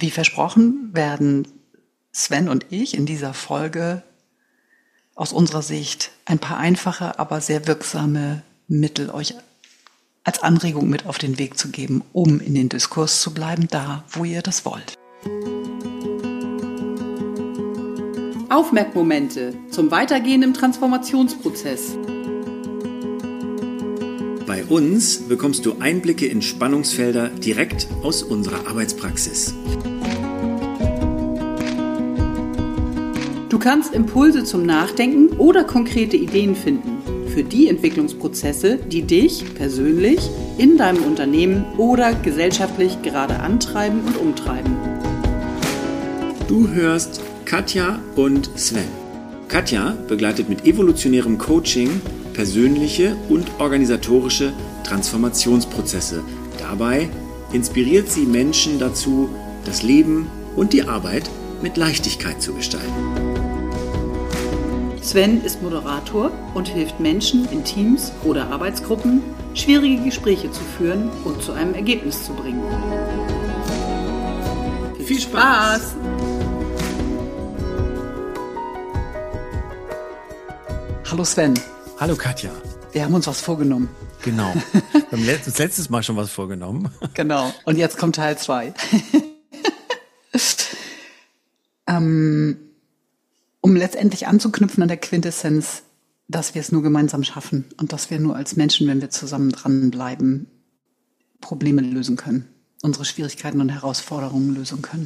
Wie versprochen werden Sven und ich in dieser Folge aus unserer Sicht ein paar einfache, aber sehr wirksame Mittel euch als Anregung mit auf den Weg zu geben, um in den Diskurs zu bleiben, da, wo ihr das wollt. Aufmerkmomente zum Weitergehen im Transformationsprozess. Bei uns bekommst du Einblicke in Spannungsfelder direkt aus unserer Arbeitspraxis. Du kannst Impulse zum Nachdenken oder konkrete Ideen finden für die Entwicklungsprozesse, die dich persönlich in deinem Unternehmen oder gesellschaftlich gerade antreiben und umtreiben. Du hörst Katja und Sven. Katja begleitet mit evolutionärem Coaching persönliche und organisatorische Transformationsprozesse. Dabei inspiriert sie Menschen dazu, das Leben und die Arbeit mit Leichtigkeit zu gestalten. Sven ist Moderator und hilft Menschen in Teams oder Arbeitsgruppen, schwierige Gespräche zu führen und zu einem Ergebnis zu bringen. Viel Spaß! Hallo Sven. Hallo Katja. Wir haben uns was vorgenommen. Genau. Wir haben letztes Mal schon was vorgenommen. Genau. Und jetzt kommt Teil 2. Um letztendlich anzuknüpfen an der Quintessenz, dass wir es nur gemeinsam schaffen und dass wir nur als Menschen, wenn wir zusammen dranbleiben, Probleme lösen können, unsere Schwierigkeiten und Herausforderungen lösen können.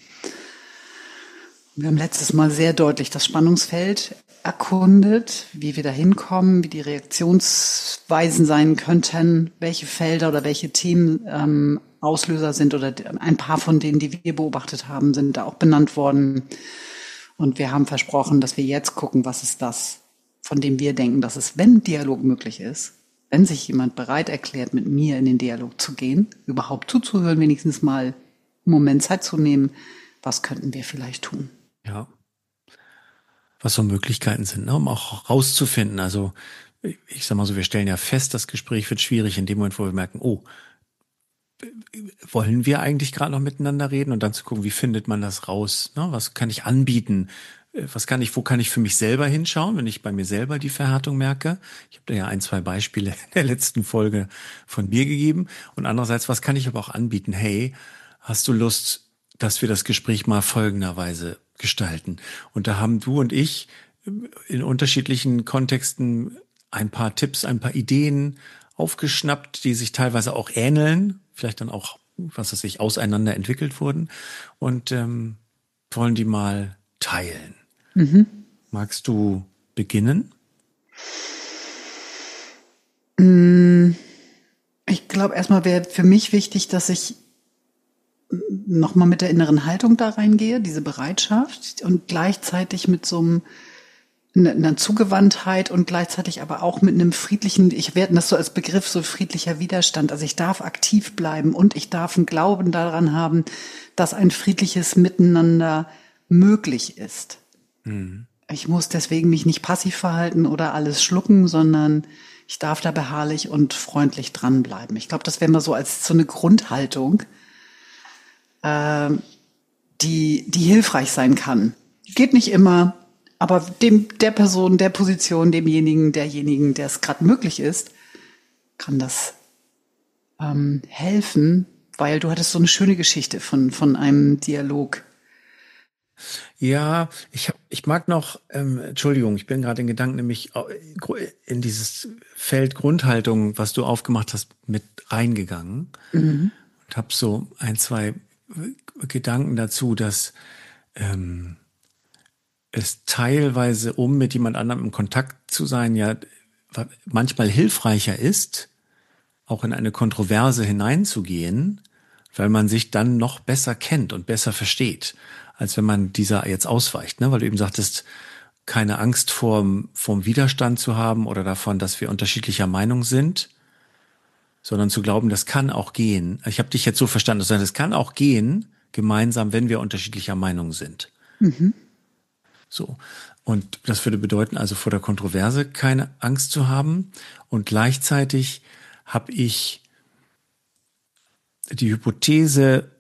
Wir haben letztes Mal sehr deutlich das Spannungsfeld erkundet, wie wir da hinkommen, wie die Reaktionsweisen sein könnten, welche Felder oder welche Themen Auslöser sind oder ein paar von denen, die wir beobachtet haben, sind da auch benannt worden. Und wir haben versprochen, dass wir jetzt gucken, was ist das, von dem wir denken, dass es, wenn Dialog möglich ist, wenn sich jemand bereit erklärt, mit mir in den Dialog zu gehen, überhaupt zuzuhören, wenigstens mal einen Moment Zeit zu nehmen, was könnten wir vielleicht tun? Ja. Was so Möglichkeiten sind, ne, um auch rauszufinden. Also ich sag mal so, wir stellen ja fest, das Gespräch wird schwierig in dem Moment, wo wir merken, oh, wollen wir eigentlich gerade noch miteinander reden, und dann zu gucken, wie findet man das raus? Ne? Was kann ich anbieten? Wo kann ich für mich selber hinschauen, wenn ich bei mir selber die Verhärtung merke? Ich habe da ja 1, 2 Beispiele in der letzten Folge von mir gegeben. Und andererseits, was kann ich aber auch anbieten? Hey, hast du Lust, dass wir das Gespräch mal folgenderweise gestalten? Und da haben du und ich in unterschiedlichen Kontexten ein paar Tipps, ein paar Ideen aufgeschnappt, die sich teilweise auch ähneln, vielleicht dann auch, auseinander entwickelt wurden, und wollen die mal teilen. Mhm. Magst du beginnen? Ich glaube, erstmal wäre für mich wichtig, dass ich nochmal mit der inneren Haltung da reingehe, diese Bereitschaft, und gleichzeitig mit so einer Zugewandtheit und gleichzeitig aber auch mit einem friedlichen, ich werte das so als Begriff, so friedlicher Widerstand. Also ich darf aktiv bleiben und ich darf einen Glauben daran haben, dass ein friedliches Miteinander möglich ist. Mhm. Ich muss deswegen mich nicht passiv verhalten oder alles schlucken, sondern ich darf da beharrlich und freundlich dranbleiben. Ich glaube, das wäre mal so als so eine Grundhaltung, die hilfreich sein kann. Geht nicht immer, aber der Person, der Position, derjenigen, der es gerade möglich ist, kann das helfen, weil du hattest so eine schöne Geschichte von einem Dialog. Ja, ich mag noch, Entschuldigung, ich bin gerade in Gedanken nämlich in dieses Feld Grundhaltung, was du aufgemacht hast, mit reingegangen, und habe so 1, 2 Gedanken dazu, dass es teilweise, um mit jemand anderem in Kontakt zu sein, ja manchmal hilfreicher ist, auch in eine Kontroverse hineinzugehen, weil man sich dann noch besser kennt und besser versteht, als wenn man dieser jetzt ausweicht, ne? Weil du eben sagtest, keine Angst vorm Widerstand zu haben oder davon, dass wir unterschiedlicher Meinung sind, sondern zu glauben, das kann auch gehen. Ich habe dich jetzt so verstanden, das kann auch gehen, gemeinsam, wenn wir unterschiedlicher Meinung sind. Mhm. So. Und das würde bedeuten, also vor der Kontroverse keine Angst zu haben. Und gleichzeitig habe ich die Hypothese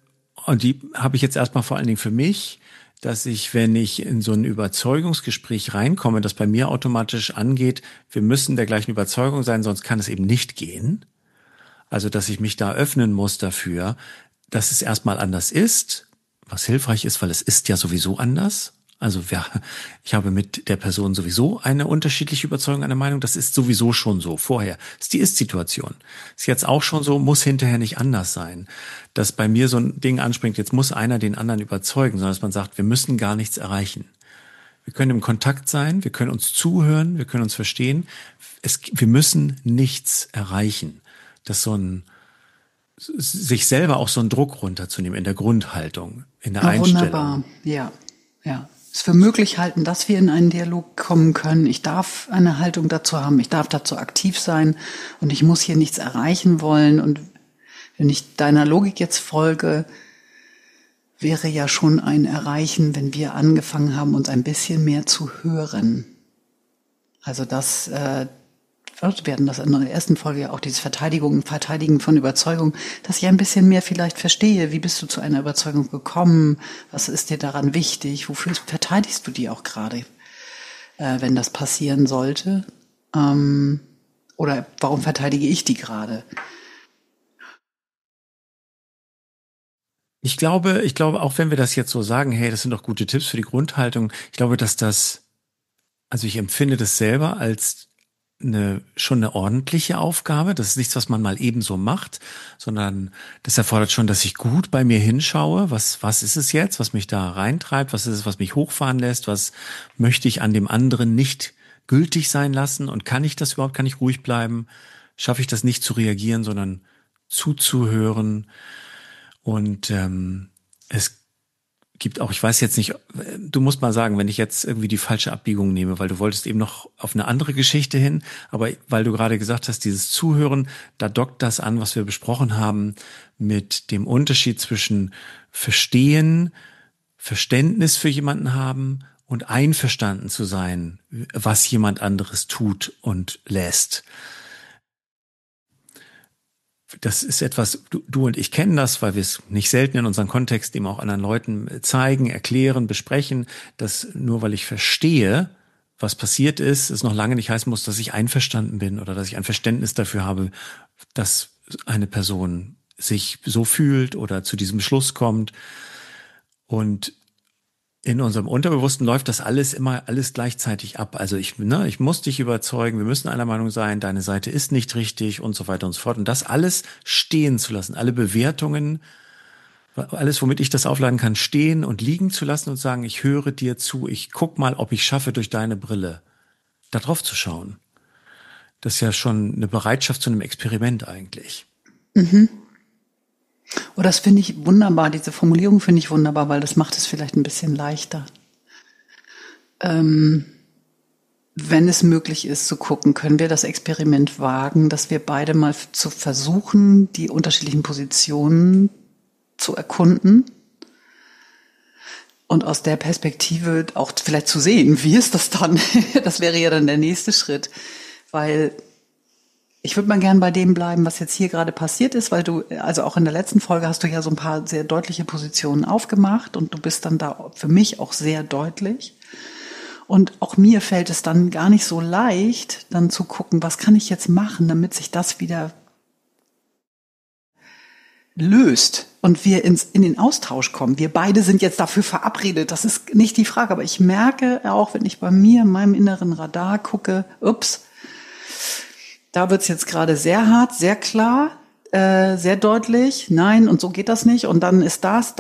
Und die habe ich jetzt erstmal vor allen Dingen für mich, dass ich, wenn ich in so ein Überzeugungsgespräch reinkomme, das bei mir automatisch angeht, wir müssen der gleichen Überzeugung sein, sonst kann es eben nicht gehen. Also, dass ich mich da öffnen muss dafür, dass es erstmal anders ist, was hilfreich ist, weil es ist ja sowieso anders. Also ich habe mit der Person sowieso eine unterschiedliche Überzeugung, eine Meinung. Das ist sowieso schon so vorher. Das ist die Ist-Situation. Ist jetzt auch schon so, muss hinterher nicht anders sein. Dass bei mir so ein Ding anspringt, jetzt muss einer den anderen überzeugen, sondern dass man sagt, wir müssen gar nichts erreichen. Wir können im Kontakt sein, wir können uns zuhören, wir können uns verstehen. Wir müssen nichts erreichen. Das so ein sich selber auch so einen Druck runterzunehmen in der Grundhaltung, in der Einstellung. Wunderbar, ja. Es für möglich halten, dass wir in einen Dialog kommen können. Ich darf eine Haltung dazu haben, ich darf dazu aktiv sein und ich muss hier nichts erreichen wollen. Und wenn ich deiner Logik jetzt folge, wäre ja schon ein Erreichen, wenn wir angefangen haben, uns ein bisschen mehr zu hören. Also das, wir hatten das in der ersten Folge ja auch, dieses Verteidigen von Überzeugung, dass ich ein bisschen mehr vielleicht verstehe, wie bist du zu einer Überzeugung gekommen, was ist dir daran wichtig, wofür verteidigst du die auch gerade, wenn das passieren sollte, oder warum verteidige ich die gerade? Ich glaube, auch wenn wir das jetzt so sagen, hey, das sind doch gute Tipps für die Grundhaltung, ich glaube, also ich empfinde das selber als schon eine ordentliche Aufgabe. Das ist nichts, was man mal eben so macht, sondern das erfordert schon, dass ich gut bei mir hinschaue. Was ist es jetzt, was mich da reintreibt? Was ist es, was mich hochfahren lässt? Was möchte ich an dem anderen nicht gültig sein lassen? Und kann ich das überhaupt? Kann ich ruhig bleiben? Schaffe ich das nicht zu reagieren, sondern zuzuhören? Und es gibt auch, ich weiß jetzt nicht, du musst mal sagen, wenn ich jetzt irgendwie die falsche Abbiegung nehme, weil du wolltest eben noch auf eine andere Geschichte hin, aber weil du gerade gesagt hast, dieses Zuhören, da dockt das an, was wir besprochen haben, mit dem Unterschied zwischen Verstehen, Verständnis für jemanden haben und einverstanden zu sein, was jemand anderes tut und lässt. Das ist etwas, du und ich kennen das, weil wir es nicht selten in unseren Kontexten eben auch anderen Leuten zeigen, erklären, besprechen, dass nur weil ich verstehe, was passiert ist, es noch lange nicht heißen muss, dass ich einverstanden bin oder dass ich ein Verständnis dafür habe, dass eine Person sich so fühlt oder zu diesem Schluss kommt. Und in unserem Unterbewussten läuft das alles gleichzeitig ab. Also ich muss dich überzeugen, wir müssen einer Meinung sein, deine Seite ist nicht richtig und so weiter und so fort. Und das alles stehen zu lassen, alle Bewertungen, alles, womit ich das aufladen kann, stehen und liegen zu lassen und sagen, ich höre dir zu, ich guck mal, ob ich schaffe, durch deine Brille da drauf zu schauen. Das ist ja schon eine Bereitschaft zu einem Experiment eigentlich. Mhm. Oh, das finde ich wunderbar, diese Formulierung finde ich wunderbar, weil das macht es vielleicht ein bisschen leichter. Wenn es möglich ist zu gucken, können wir das Experiment wagen, dass wir beide mal zu versuchen, die unterschiedlichen Positionen zu erkunden und aus der Perspektive auch vielleicht zu sehen, wie ist das dann? Das wäre ja dann der nächste Schritt, weil ich würde mal gern bei dem bleiben, was jetzt hier gerade passiert ist, weil also auch in der letzten Folge hast du ja so ein paar sehr deutliche Positionen aufgemacht und du bist dann da für mich auch sehr deutlich. Und auch mir fällt es dann gar nicht so leicht, dann zu gucken, was kann ich jetzt machen, damit sich das wieder löst und wir in den Austausch kommen. Wir beide sind jetzt dafür verabredet, das ist nicht die Frage, aber ich merke auch, wenn ich bei mir in meinem inneren Radar gucke, da wird's jetzt gerade sehr hart, sehr klar, sehr deutlich, nein, und so geht das nicht. Und dann ist das.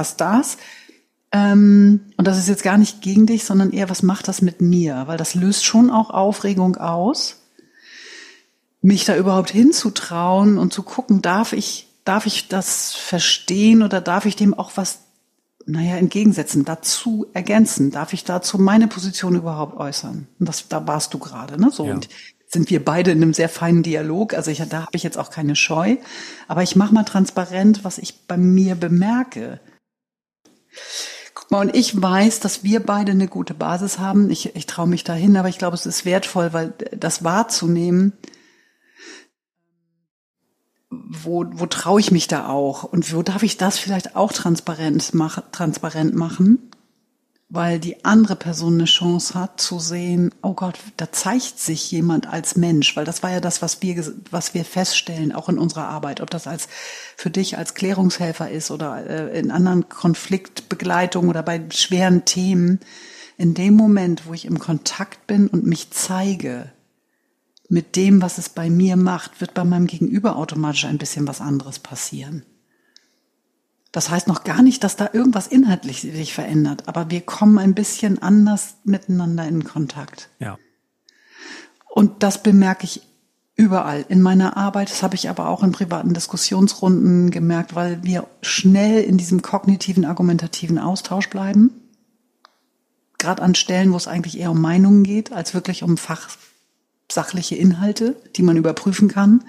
Und das ist jetzt gar nicht gegen dich, sondern eher, was macht das mit mir? Weil das löst schon auch Aufregung aus, mich da überhaupt hinzutrauen und zu gucken, darf ich das verstehen oder darf ich dem auch was, entgegensetzen, dazu ergänzen? Darf ich dazu meine Position überhaupt äußern? Und da warst du gerade, ne? So. Ja. Und sind wir beide in einem sehr feinen Dialog. Also da habe ich jetzt auch keine Scheu. Aber ich mache mal transparent, was ich bei mir bemerke. Guck mal, und ich weiß, dass wir beide eine gute Basis haben. Ich traue mich dahin, aber ich glaube, es ist wertvoll, weil das wahrzunehmen, wo traue ich mich da auch und wo darf ich das vielleicht auch transparent machen, weil die andere Person eine Chance hat zu sehen, oh Gott, da zeigt sich jemand als Mensch, weil das war ja das, was wir feststellen, auch in unserer Arbeit, ob das für dich als Klärungshelfer ist oder in anderen Konfliktbegleitungen oder bei schweren Themen. In dem Moment, wo ich im Kontakt bin und mich zeige mit dem, was es bei mir macht, wird bei meinem Gegenüber automatisch ein bisschen was anderes passieren. Das heißt noch gar nicht, dass da irgendwas inhaltlich sich verändert, aber wir kommen ein bisschen anders miteinander in Kontakt. Ja. Und das bemerke ich überall in meiner Arbeit. Das habe ich aber auch in privaten Diskussionsrunden gemerkt, weil wir schnell in diesem kognitiven, argumentativen Austausch bleiben. Gerade an Stellen, wo es eigentlich eher um Meinungen geht, als wirklich um fachsachliche Inhalte, die man überprüfen kann.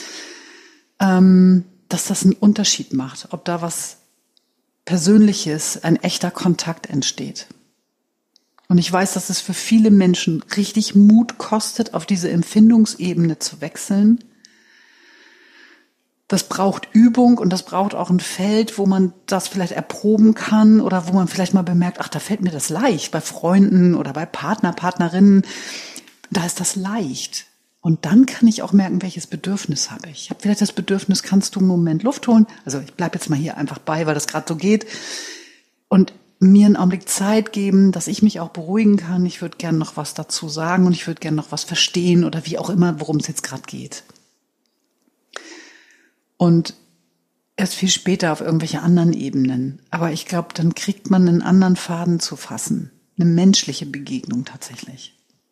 Dass das einen Unterschied macht, ob da was Persönliches, ein echter Kontakt entsteht. Und ich weiß, dass es für viele Menschen richtig Mut kostet, auf diese Empfindungsebene zu wechseln. Das braucht Übung und das braucht auch ein Feld, wo man das vielleicht erproben kann oder wo man vielleicht mal bemerkt, ach, da fällt mir das leicht, bei Freunden oder bei Partner, Partnerinnen, da ist das leicht. Und dann kann ich auch merken, welches Bedürfnis habe ich. Ich habe vielleicht das Bedürfnis, kannst du einen Moment Luft holen? Also ich bleibe jetzt mal hier einfach bei, weil das gerade so geht. Und mir einen Augenblick Zeit geben, dass ich mich auch beruhigen kann. Ich würde gerne noch was dazu sagen und ich würde gerne noch was verstehen oder wie auch immer, worum es jetzt gerade geht. Und erst viel später auf irgendwelche anderen Ebenen. Aber ich glaube, dann kriegt man einen anderen Faden zu fassen. Eine menschliche Begegnung tatsächlich.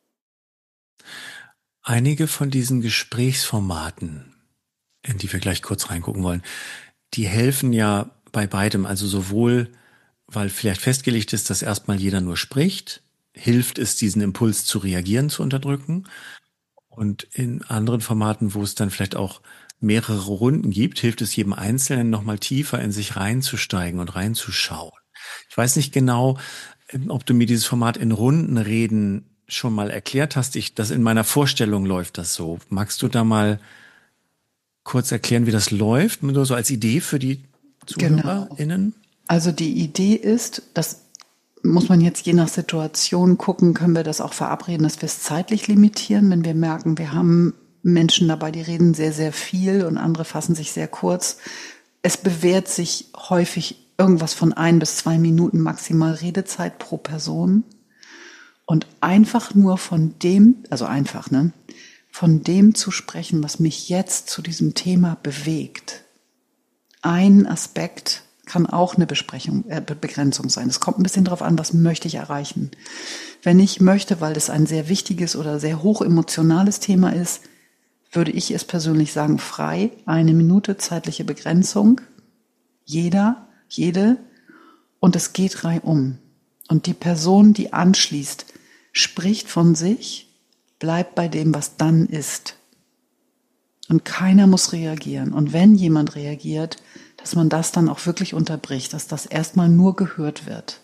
Einige von diesen Gesprächsformaten, in die wir gleich kurz reingucken wollen, die helfen ja bei beidem. Also sowohl, weil vielleicht festgelegt ist, dass erstmal jeder nur spricht, hilft es, diesen Impuls zu reagieren, zu unterdrücken. Und in anderen Formaten, wo es dann vielleicht auch mehrere Runden gibt, hilft es jedem Einzelnen nochmal tiefer in sich reinzusteigen und reinzuschauen. Ich weiß nicht genau, ob du mir dieses Format in Rundenreden schon mal erklärt hast. Das in meiner Vorstellung läuft das so. Magst du da mal kurz erklären, wie das läuft? Nur so als Idee für die ZuhörerInnen? Genau. Also die Idee ist, das muss man jetzt je nach Situation gucken, können wir das auch verabreden, dass wir es zeitlich limitieren, wenn wir merken, wir haben Menschen dabei, die reden sehr, sehr viel und andere fassen sich sehr kurz. Es bewährt sich häufig irgendwas von 1 bis 2 Minuten maximal Redezeit pro Person. Und einfach nur von dem, von dem zu sprechen, was mich jetzt zu diesem Thema bewegt. Ein Aspekt kann auch eine Begrenzung sein. Es kommt ein bisschen darauf an, was möchte ich erreichen. Wenn ich möchte, weil das ein sehr wichtiges oder sehr hochemotionales Thema ist, würde ich es persönlich sagen, frei, 1 Minute zeitliche Begrenzung, jede, und es geht reihum. Und die Person, die anschließt, spricht von sich, bleibt bei dem, was dann ist. Und keiner muss reagieren. Und wenn jemand reagiert, dass man das dann auch wirklich unterbricht, dass das erstmal nur gehört wird.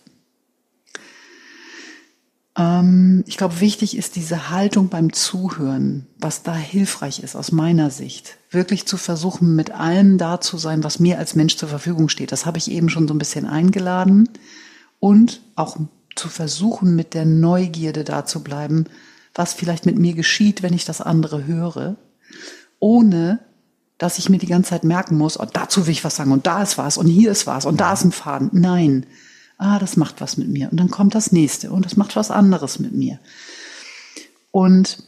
Ich glaube, wichtig ist diese Haltung beim Zuhören, was da hilfreich ist aus meiner Sicht. Wirklich zu versuchen, mit allem da zu sein, was mir als Mensch zur Verfügung steht. Das habe ich eben schon so ein bisschen eingeladen. Und auch zu versuchen, mit der Neugierde da zu bleiben, was vielleicht mit mir geschieht, wenn ich das andere höre, ohne dass ich mir die ganze Zeit merken muss, oh, dazu will ich was sagen und da ist was und hier ist was und da ist ein Faden. Nein, das macht was mit mir. Und dann kommt das nächste und das macht was anderes mit mir. Und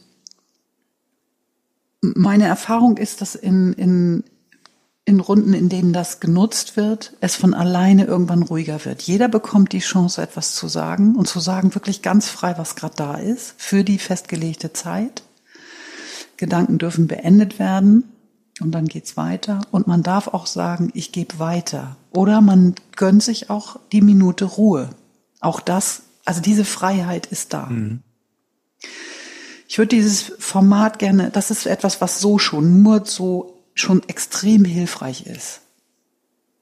meine Erfahrung ist, dass in Runden, in denen das genutzt wird, es von alleine irgendwann ruhiger wird. Jeder bekommt die Chance, etwas zu sagen und zu sagen wirklich ganz frei, was gerade da ist, für die festgelegte Zeit. Gedanken dürfen beendet werden und dann geht's weiter. Und man darf auch sagen, ich gebe weiter. Oder man gönnt sich auch die Minute Ruhe. Auch das, also diese Freiheit ist da. Mhm. Ich würde dieses Format gerne, das ist etwas, was schon extrem hilfreich ist.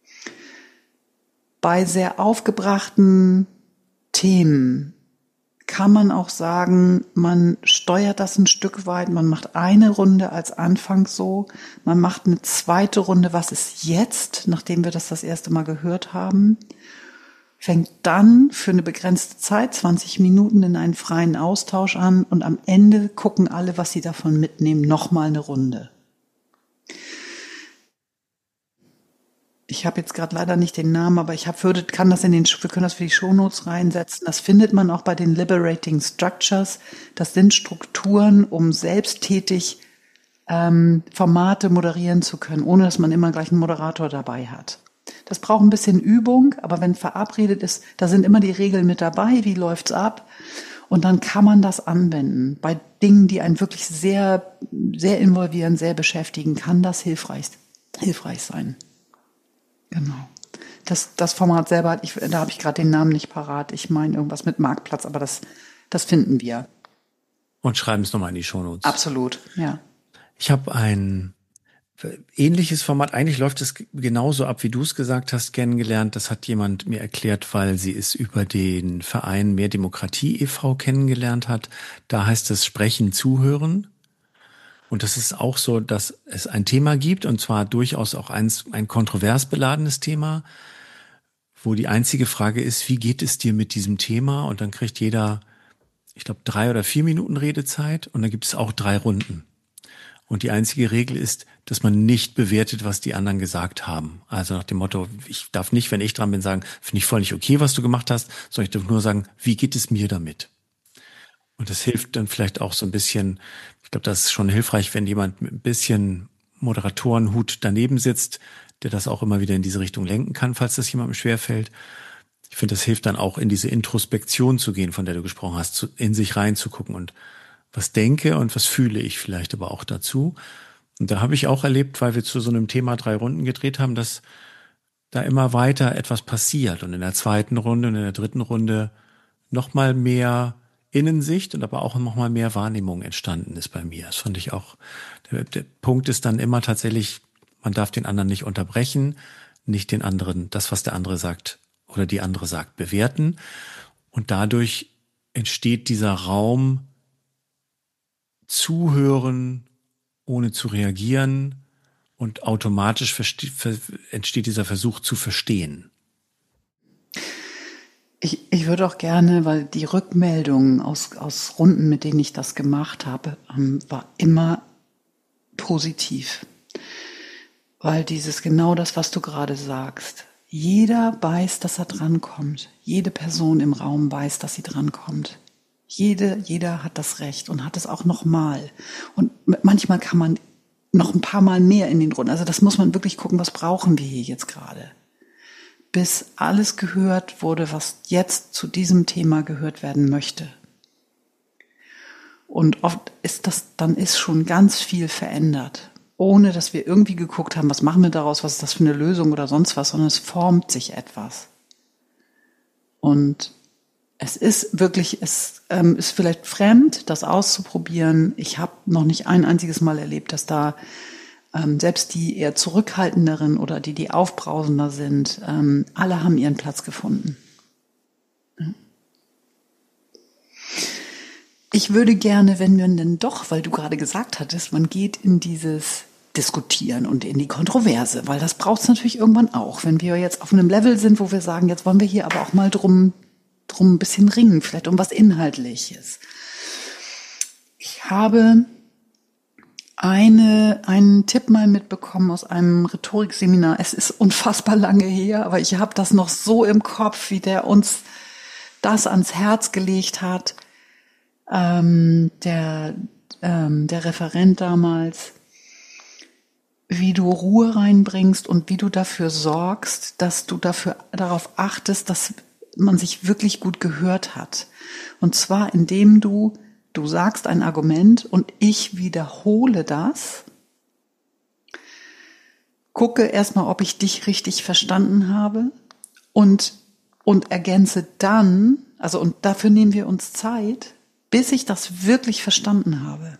Bei sehr aufgebrachten Themen kann man auch sagen, man steuert das ein Stück weit, man macht eine Runde als Anfang so, man macht eine zweite Runde, was ist jetzt, nachdem wir das erste Mal gehört haben, fängt dann für eine begrenzte Zeit, 20 Minuten, in einen freien Austausch an und am Ende gucken alle, was sie davon mitnehmen, nochmal eine Runde. Ich habe jetzt gerade leider nicht den Namen, aber wir können das für die Shownotes reinsetzen. Das findet man auch bei den Liberating Structures. Das sind Strukturen, um selbsttätig Formate moderieren zu können, ohne dass man immer gleich einen Moderator dabei hat. Das braucht ein bisschen Übung, aber wenn verabredet ist, da sind immer die Regeln mit dabei, wie läuft's ab? Und dann kann man das anwenden. Bei Dingen, die einen wirklich sehr, sehr involvieren, sehr beschäftigen, kann das hilfreich sein. Genau. Das Format selber, da habe ich gerade den Namen nicht parat. Ich meine irgendwas mit Marktplatz, aber das finden wir. Und schreiben es nochmal in die Shownotes. Absolut, ja. Ich habe ein ähnliches Format. Eigentlich läuft es genauso ab, wie du es gesagt hast, kennengelernt. Das hat jemand mir erklärt, weil sie es über den Verein Mehr Demokratie e.V. kennengelernt hat. Da heißt es Sprechen, Zuhören. Und das ist auch so, dass es ein Thema gibt, und zwar durchaus auch ein kontrovers beladenes Thema, wo die einzige Frage ist, wie geht es dir mit diesem Thema? Und dann kriegt jeder, ich glaube, 3 oder 4 Minuten Redezeit, und dann gibt es auch 3 Runden. Und die einzige Regel ist, dass man nicht bewertet, was die anderen gesagt haben. Also nach dem Motto, ich darf nicht, wenn ich dran bin, sagen, finde ich voll nicht okay, was du gemacht hast, sondern ich darf nur sagen, wie geht es mir damit? Und das hilft dann vielleicht auch so ein bisschen, ich glaube, das ist schon hilfreich, wenn jemand mit ein bisschen Moderatorenhut daneben sitzt, der das auch immer wieder in diese Richtung lenken kann, falls das jemandem schwerfällt. Ich finde, das hilft dann auch, in diese Introspektion zu gehen, von der du gesprochen hast, in sich reinzugucken und was denke und was fühle ich vielleicht aber auch dazu. Und da habe ich auch erlebt, weil wir zu so einem Thema 3 Runden gedreht haben, dass da immer weiter etwas passiert und in der 2. Runde und in der 3. Runde noch mal mehr Innensicht und aber auch noch mal mehr Wahrnehmung entstanden ist bei mir. Das fand ich auch. Der Punkt ist dann immer tatsächlich, man darf den anderen nicht unterbrechen, nicht den anderen, das, was der andere sagt oder die andere sagt, bewerten. Und dadurch entsteht dieser Raum, zuhören, ohne zu reagieren, und automatisch entsteht dieser Versuch zu verstehen. Ich würde auch gerne, weil die Rückmeldungen aus Runden, mit denen ich das gemacht habe, war immer positiv. Weil genau das, was du gerade sagst, jeder weiß, dass er drankommt. Jede Person im Raum weiß, dass sie drankommt. Jeder hat das Recht und hat es auch nochmal. Und manchmal kann man noch ein paar Mal mehr in den Runden. Also das muss man wirklich gucken, was brauchen wir hier jetzt gerade. Bis alles gehört wurde, was jetzt zu diesem Thema gehört werden möchte. Und oft ist schon ganz viel verändert, ohne dass wir irgendwie geguckt haben, was machen wir daraus, was ist das für eine Lösung oder sonst was, sondern es formt sich etwas. Und es ist vielleicht fremd, das auszuprobieren. Ich habe noch nicht ein einziges Mal erlebt, dass da selbst die eher zurückhaltenderen oder die aufbrausender sind, alle haben ihren Platz gefunden. Ich würde gerne, wenn man denn doch, weil du gerade gesagt hattest, man geht in dieses Diskutieren und in die Kontroverse, weil das braucht es natürlich irgendwann auch, wenn wir jetzt auf einem Level sind, wo wir sagen, jetzt wollen wir hier aber auch mal drum ein bisschen ringen, vielleicht um was Inhaltliches. Ich habe einen Tipp mal mitbekommen aus einem Rhetorikseminar. Es ist unfassbar lange her, aber ich habe das noch so im Kopf, wie der uns das ans Herz gelegt hat. Der Referent damals, wie du Ruhe reinbringst und wie du dafür sorgst, dass du darauf achtest, dass man sich wirklich gut gehört hat. Und zwar, indem du sagst ein Argument und ich wiederhole das, gucke erstmal, ob ich dich richtig verstanden habe und ergänze dann, und dafür nehmen wir uns Zeit, bis ich das wirklich verstanden habe.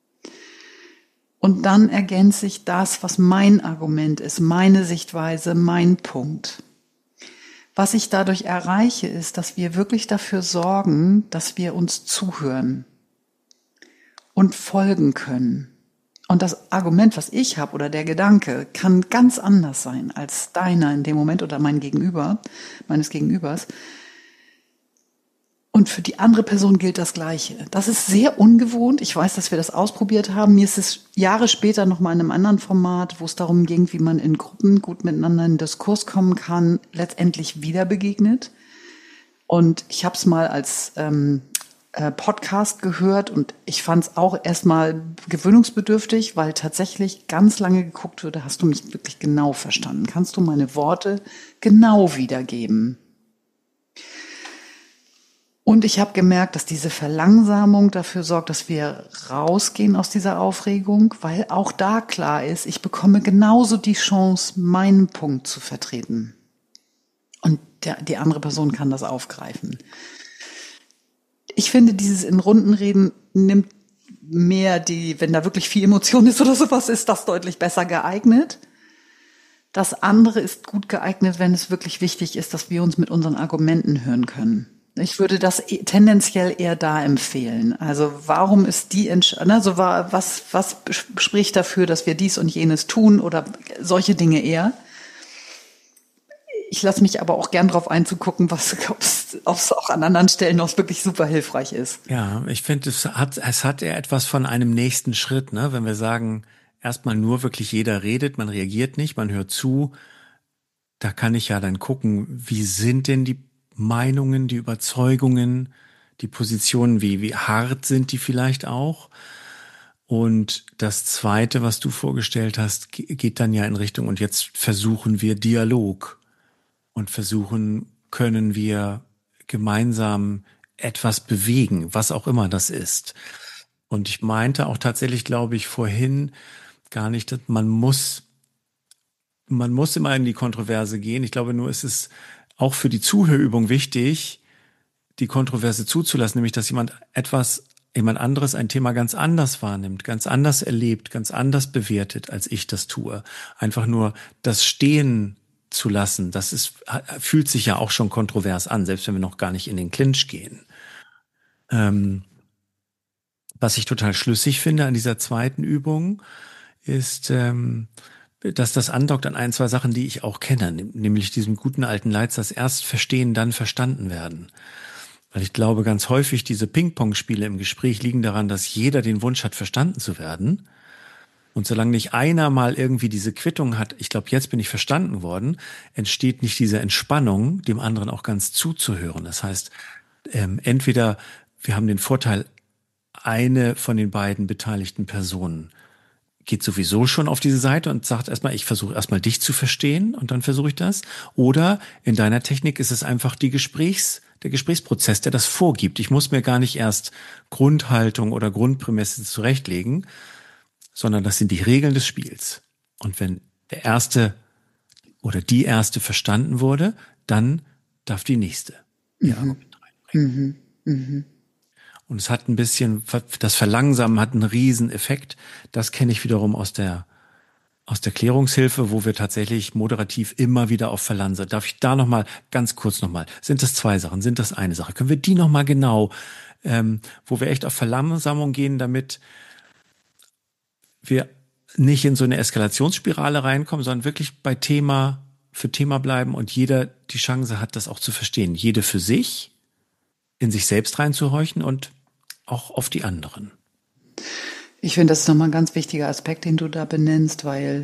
Und dann ergänze ich das, was mein Argument ist, meine Sichtweise, mein Punkt. Was ich dadurch erreiche, ist, dass wir wirklich dafür sorgen, dass wir uns zuhören und folgen können. Und das Argument, was ich habe oder der Gedanke, kann ganz anders sein als deiner in dem Moment oder meines Gegenübers. Und für die andere Person gilt das Gleiche. Das ist sehr ungewohnt. Ich weiß, dass wir das ausprobiert haben. Mir ist es Jahre später noch mal in einem anderen Format, wo es darum ging, wie man in Gruppen gut miteinander in den Diskurs kommen kann, letztendlich wieder begegnet. Und ich habe es mal als Podcast gehört und ich fand es auch erstmal gewöhnungsbedürftig, weil tatsächlich ganz lange geguckt wurde, hast du mich wirklich genau verstanden? Kannst du meine Worte genau wiedergeben? Und ich habe gemerkt, dass diese Verlangsamung dafür sorgt, dass wir rausgehen aus dieser Aufregung, weil auch da klar ist, ich bekomme genauso die Chance, meinen Punkt zu vertreten. Und die andere Person kann das aufgreifen. Ich finde, dieses in Runden reden nimmt mehr wenn da wirklich viel Emotion ist oder sowas, ist das deutlich besser geeignet. Das andere ist gut geeignet, wenn es wirklich wichtig ist, dass wir uns mit unseren Argumenten hören können. Ich würde das tendenziell eher da empfehlen. Also warum ist was spricht dafür, dass wir dies und jenes tun oder solche Dinge eher? Ich lasse mich aber auch gern drauf einzugucken, ob es auch an anderen Stellen noch wirklich super hilfreich ist. Ja, ich finde, es hat eher etwas von einem nächsten Schritt, ne? Wenn wir sagen, erstmal nur wirklich jeder redet, man reagiert nicht, man hört zu, da kann ich ja dann gucken, wie sind denn die Meinungen, die Überzeugungen, die Positionen, wie hart sind die vielleicht auch? Und das Zweite, was du vorgestellt hast, geht dann ja in Richtung, und jetzt versuchen wir Dialog und können wir gemeinsam etwas bewegen, was auch immer das ist. Und ich meinte auch tatsächlich, glaube ich, vorhin gar nicht, dass man muss immer in die Kontroverse gehen. Ich glaube nur, es ist auch für die Zuhörübung wichtig, die Kontroverse zuzulassen, nämlich dass jemand anderes ein Thema ganz anders wahrnimmt, ganz anders erlebt, ganz anders bewertet, als ich das tue. Einfach nur das stehen zu lassen, fühlt sich ja auch schon kontrovers an, selbst wenn wir noch gar nicht in den Clinch gehen. Was ich total schlüssig finde an dieser zweiten Übung ist, dass das andockt an ein, zwei Sachen, die ich auch kenne, nämlich diesem guten alten Leitsatz, erst verstehen, dann verstanden werden. Weil ich glaube, ganz häufig diese Ping-Pong-Spiele im Gespräch liegen daran, dass jeder den Wunsch hat, verstanden zu werden. Und solange nicht einer mal irgendwie diese Quittung hat, ich glaube, jetzt bin ich verstanden worden, entsteht nicht diese Entspannung, dem anderen auch ganz zuzuhören. Das heißt, entweder wir haben den Vorteil, eine von den beiden beteiligten Personen geht sowieso schon auf diese Seite und sagt erstmal, ich versuche erstmal dich zu verstehen und dann versuche ich das. Oder in deiner Technik ist es einfach der Gesprächsprozess, der das vorgibt. Ich muss mir gar nicht erst Grundhaltung oder Grundprämisse zurechtlegen, sondern das sind die Regeln des Spiels. Und wenn der Erste oder die Erste verstanden wurde, dann darf die Nächste ihr Argument reinbringen. Und es hat das Verlangsamen hat einen Rieseneffekt. Das kenne ich wiederum aus der Klärungshilfe, wo wir tatsächlich moderativ immer wieder auf Verlangsamen. Darf ich da ganz kurz sind das zwei Sachen, sind das eine Sache? Können wir die nochmal genau, wo wir echt auf Verlangsamung gehen, damit wir nicht in so eine Eskalationsspirale reinkommen, sondern wirklich für Thema bleiben und jeder die Chance hat, das auch zu verstehen. Jede für sich, in sich selbst reinzuhorchen und auch auf die anderen. Ich finde, das ist nochmal ein ganz wichtiger Aspekt, den du da benennst, weil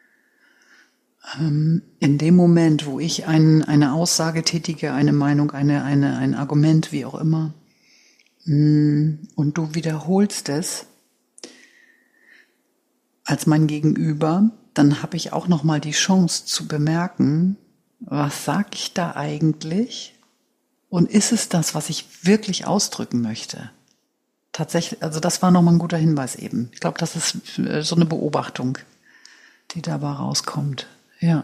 in dem Moment, wo ich eine Aussage tätige, eine Meinung, ein Argument, wie auch immer, und du wiederholst es als mein Gegenüber, dann habe ich auch nochmal die Chance zu bemerken, was sage ich da eigentlich? Und ist es das, was ich wirklich ausdrücken möchte? Tatsächlich, also das war nochmal ein guter Hinweis eben. Ich glaube, das ist so eine Beobachtung, die dabei rauskommt. Ja.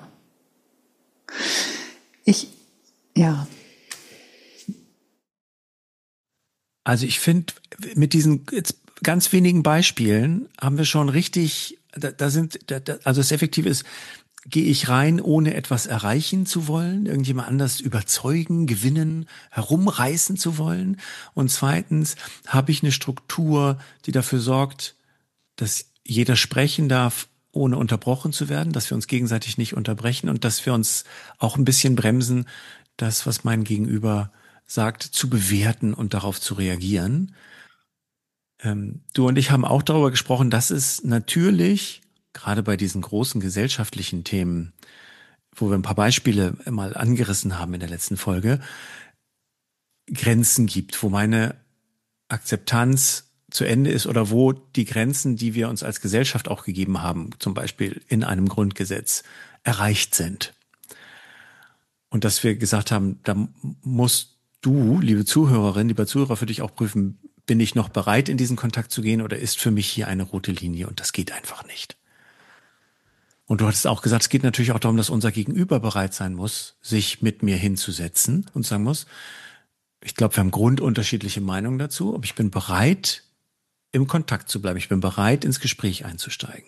Also ich finde, mit diesen jetzt ganz wenigen Beispielen haben wir schon richtig, also das Effektive ist, gehe ich rein, ohne etwas erreichen zu wollen, irgendjemand anders überzeugen, gewinnen, herumreißen zu wollen? Und zweitens, habe ich eine Struktur, die dafür sorgt, dass jeder sprechen darf, ohne unterbrochen zu werden, dass wir uns gegenseitig nicht unterbrechen und dass wir uns auch ein bisschen bremsen, das, was mein Gegenüber sagt, zu bewerten und darauf zu reagieren. Du und ich haben auch darüber gesprochen, dass es natürlich, gerade bei diesen großen gesellschaftlichen Themen, wo wir ein paar Beispiele mal angerissen haben in der letzten Folge, Grenzen gibt, wo meine Akzeptanz zu Ende ist oder wo die Grenzen, die wir uns als Gesellschaft auch gegeben haben, zum Beispiel in einem Grundgesetz, erreicht sind. Und dass wir gesagt haben, da musst du, liebe Zuhörerin, lieber Zuhörer, für dich auch prüfen, bin ich noch bereit, in diesen Kontakt zu gehen oder ist für mich hier eine rote Linie und das geht einfach nicht. Und du hattest auch gesagt, es geht natürlich auch darum, dass unser Gegenüber bereit sein muss, sich mit mir hinzusetzen und sagen muss, ich glaube, wir haben grundunterschiedliche Meinungen dazu, aber ich bin bereit, im Kontakt zu bleiben. Ich bin bereit, ins Gespräch einzusteigen.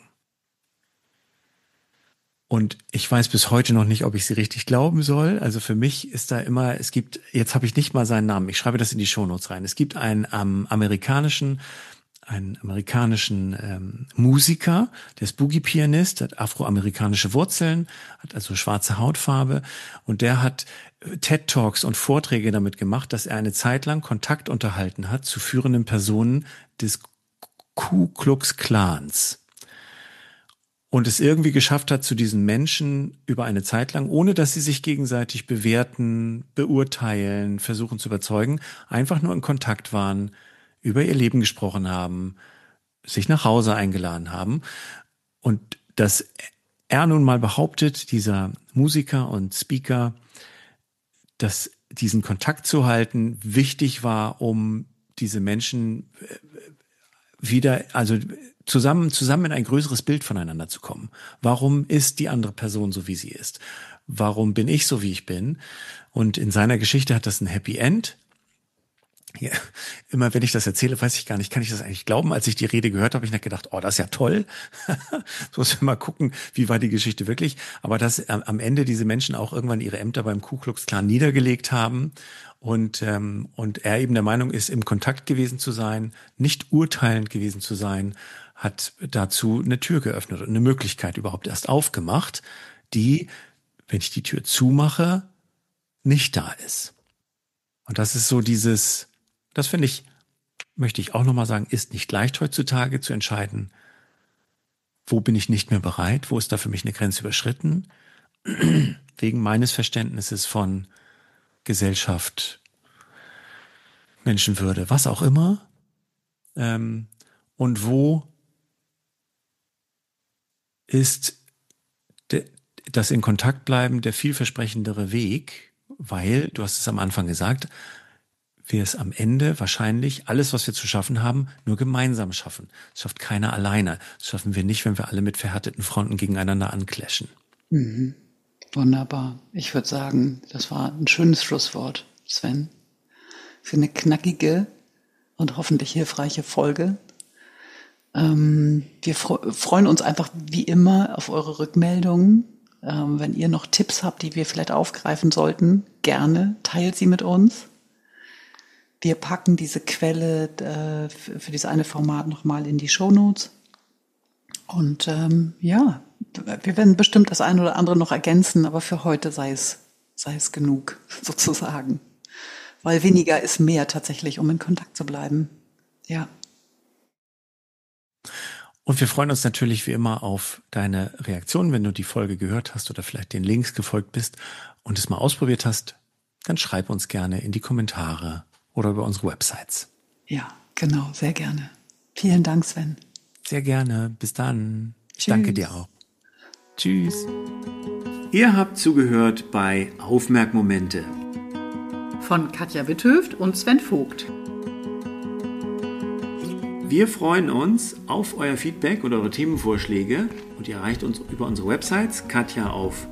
Und ich weiß bis heute noch nicht, ob ich sie richtig glauben soll. Also für mich ist da immer, jetzt habe ich nicht mal seinen Namen, ich schreibe das in die Shownotes rein. Es gibt einen amerikanischen Musiker, der ist Boogie-Pianist, hat afroamerikanische Wurzeln, hat also schwarze Hautfarbe und der hat TED-Talks und Vorträge damit gemacht, dass er eine Zeit lang Kontakt unterhalten hat zu führenden Personen des Ku Klux Klans. Und es irgendwie geschafft hat, zu diesen Menschen über eine Zeit lang, ohne dass sie sich gegenseitig bewerten, beurteilen, versuchen zu überzeugen, einfach nur in Kontakt waren, über ihr Leben gesprochen haben, sich nach Hause eingeladen haben. Und dass er nun mal behauptet, dieser Musiker und Speaker, dass diesen Kontakt zu halten wichtig war, um diese Menschen wieder, also zusammen in ein größeres Bild voneinander zu kommen. Warum ist die andere Person so, wie sie ist? Warum bin ich so, wie ich bin? Und in seiner Geschichte hat das ein Happy End. Ja, immer wenn ich das erzähle, weiß ich gar nicht, kann ich das eigentlich glauben? Als ich die Rede gehört habe, habe ich gedacht, oh, das ist ja toll. So müssen wir mal gucken, wie war die Geschichte wirklich. Aber dass am Ende diese Menschen auch irgendwann ihre Ämter beim Ku Klux Klan niedergelegt haben und er eben der Meinung ist, im Kontakt gewesen zu sein, nicht urteilend gewesen zu sein, hat dazu eine Tür geöffnet und eine Möglichkeit überhaupt erst aufgemacht, die, wenn ich die Tür zumache, nicht da ist. Und das ist so dieses, das finde ich, möchte ich auch nochmal sagen, ist nicht leicht heutzutage zu entscheiden, wo bin ich nicht mehr bereit, wo ist da für mich eine Grenze überschritten, wegen meines Verständnisses von Gesellschaft, Menschenwürde, was auch immer, und wo ist das in Kontakt bleiben der vielversprechendere Weg, weil, du hast es am Anfang gesagt, wir es am Ende wahrscheinlich alles, was wir zu schaffen haben, nur gemeinsam schaffen. Das schafft keiner alleine. Das schaffen wir nicht, wenn wir alle mit verhärteten Fronten gegeneinander anclashen. Mhm. Wunderbar. Ich würde sagen, das war ein schönes Schlusswort, Sven, für eine knackige und hoffentlich hilfreiche Folge. Wir freuen uns einfach wie immer auf eure Rückmeldungen. Wenn ihr noch Tipps habt, die wir vielleicht aufgreifen sollten, gerne teilt sie mit uns. Wir packen diese Quelle für dieses eine Format nochmal in die Shownotes. Und wir werden bestimmt das eine oder andere noch ergänzen, aber für heute sei es genug, sozusagen. Weil weniger ist mehr tatsächlich, um in Kontakt zu bleiben. Ja. Und wir freuen uns natürlich wie immer auf deine Reaktion, wenn du die Folge gehört hast oder vielleicht den Links gefolgt bist und es mal ausprobiert hast, dann schreib uns gerne in die Kommentare oder über unsere Websites. Ja, genau, sehr gerne. Vielen Dank, Sven. Sehr gerne. Bis dann. Ich Tschüss. danke dir auch. Tschüss. Ihr habt zugehört bei Aufmerkmomente von Katja Witthöft und Sven Vogt. Wir freuen uns auf euer Feedback oder eure Themenvorschläge und ihr erreicht uns über unsere Websites, Katja auf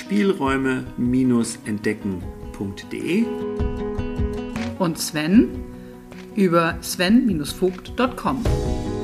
spielräume-entdecken.de und Sven über sven-vogt.com.